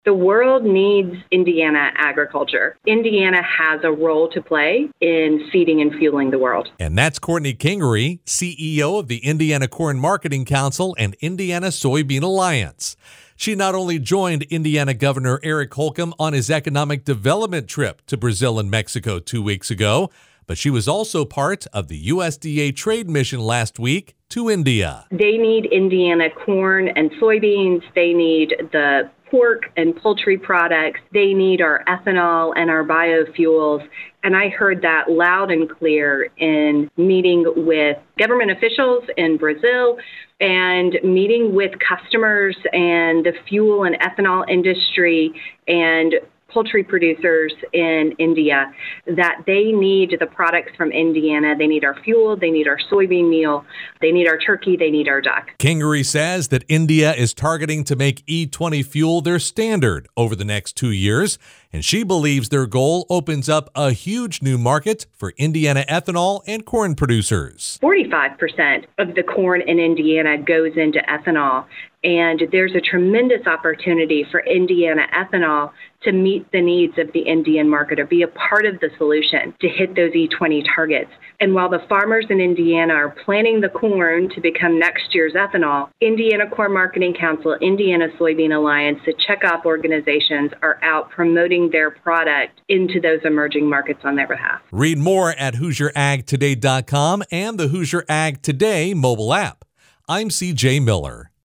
The world needs Indiana agriculture. Indiana has a role to play in feeding and fueling the world. And that's Courtney Kingery, CEO of the Indiana Corn Marketing Council and Indiana Soybean Alliance. She not only joined Indiana Governor Eric Holcomb on his economic development trip to Brazil and Mexico 2 weeks ago, but she was also part of the USDA trade mission last week to India. They need Indiana corn and soybeans. They need the pork and poultry products. They need our ethanol and our biofuels. And I heard that loud and clear in meeting with government officials in Brazil and meeting with customers and the fuel and ethanol industry and poultry producers in India, that they need the products from Indiana. They need our fuel, they need our soybean meal, they need our turkey, they need our duck. Kingery says that India is targeting to make E20 fuel their standard over the next 2 years, and she believes their goal opens up a huge new market for Indiana ethanol and corn producers. 45% of the corn in Indiana goes into ethanol, and there's a tremendous opportunity for Indiana ethanol to meet the needs of the Indian market or be a part of the solution to hit those E20 targets. And while the farmers in Indiana are planting the corn to become next year's ethanol, Indiana Corn Marketing Council, Indiana Soybean Alliance, the checkoff organizations are out promoting their product into those emerging markets on their behalf. Read more at HoosierAgToday.com and the Hoosier Ag Today mobile app. I'm CJ Miller.